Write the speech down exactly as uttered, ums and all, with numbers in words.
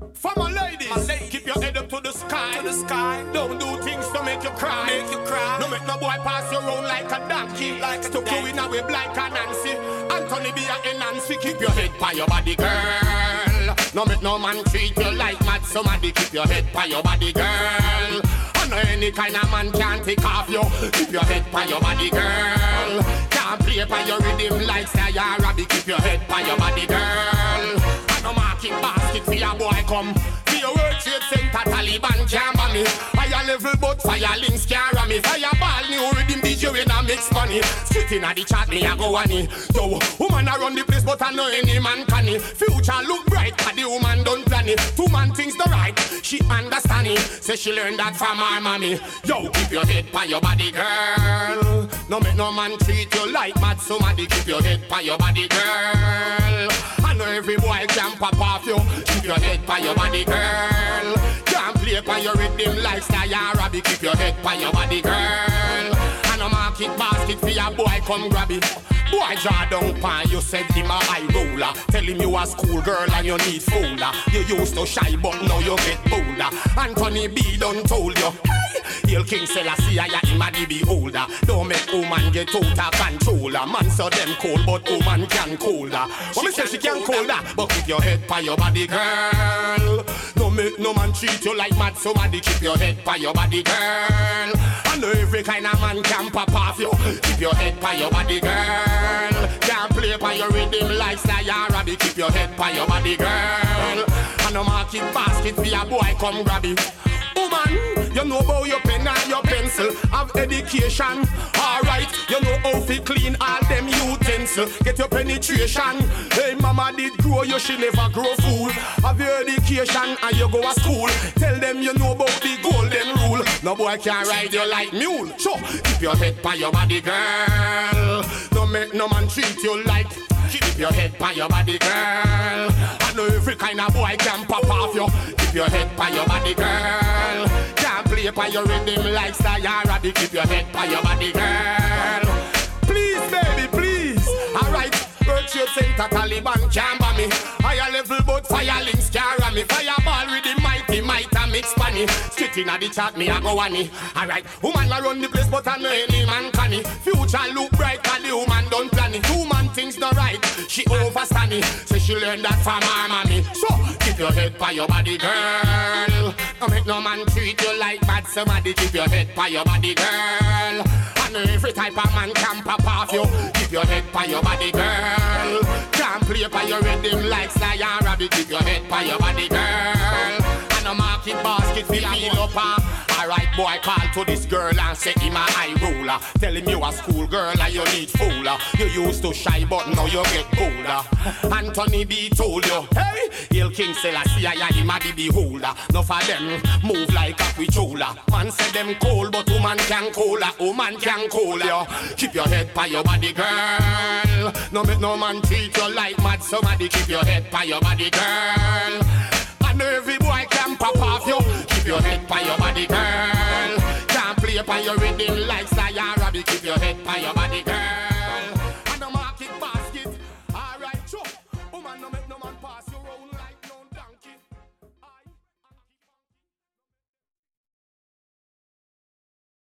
For my ladies, my ladies, keep your head up to the sky, to the sky. Don't do things to make you cry, make you cry. No make no boy pass you around like a donkey, like a Stuck you in a web like a Nancy. Anthony be a Nancy. Keep your head by your body, girl. No make no man treat you like mad. Somebody keep your head by your body, girl. I know any kind of man can't take off you. Keep your head by your body, girl. Can't play by your rhythm like Sayara Rabbit. Keep your head by your body, girl. No market basket for your boy come. For your World Trade Center, Taliban can't ban me. Higher level but fire links can't ram me. Fireball new rhythm D J when I mix money. Sitting at the chat me I go on it. Yo, woman I run the place but I know any man can it. Future look bright cause the woman don't plan it. Two man thinks the right, she understand it. Say she learned that from her mommy. Yo, keep your head by your body girl. No make no man treat you like mad. Somebody keep your head by your body girl. I know every boy can pop off you. Keep your head by your body, girl. Can't play by your rhythm like Sayara Rabbit. Keep your head by your body, girl. I know market basket for your boy, come grab it. Boy draw down pan, you said him a high roller. Tell him you a school girl and you need folder. You used to shy but now you get bolder. Anthony B done told you, hey, Hail King Selassie, I am a D B holder. Don't make woman get out of controller. Man so them cold but woman can colder. What me say she can colder, but keep your head by your body girl. Don't make no man treat you like mad. Somebody keep your head by your body girl. I know every kind of man can pop off you. Keep your head by your body girl. Can't play by your rhythm like Sayara Rabbit. Keep your head by your body, girl. And no market basket for your boy, come grab it. Woman, you know about your pen and your pencil. Have education, alright. You know how to clean all them utensils. Get your penetration. Hey, mama did grow you, she never grow fool. Have your education and you go to school. Tell them you know about the golden rule. No boy can ride you like mule. So, keep your head by your body, girl. Don't make no man treat you like. Keep your head by your body, girl. I know every kind of boy can pop off you. Keep your head by your body, girl. Can't play by your rhythm like Sayara Rabbit. Keep your head by your body, girl. Please, baby, please. Alright, World Trade Center, Taliban can't ban me. Higher level but fire links can't ram me. Fireball with the mighty might and mix funny. Straight in at the chat me I go on it. Alright, woman I run the place but I know any man can it. Future look bright cause the woman don't plan it. Woman thinks the right, she overstand it. Say she learned that from her mommy. So, keep your head by your body girl. Don't make no man treat you like bad. Somebody keep your head by your body girl. I know every type of man can pop off you. Keep your head by your body girl. Can't play by your rhythm like Sayara Rabbit. Keep your head by your body girl. I know market basket feel feel up on. Alright boy, call to this girl and say him a high roller. Tell him you a school girl and you need fooler. You used to shy but now you get colder. Anthony B told you, hey, Hail King Selassie, I am a D B holder. Enough of them move like a controller. Man say them cold but woman can cola. Woman can cola you. Keep your head by your body girl. No make no man treat you like mad. Somebody keep your head by your body girl. And every boy can pop off you. Keep your head by your body girl. Can't play by your rhythm like Sayara Rabbit. Keep your head by your body girl.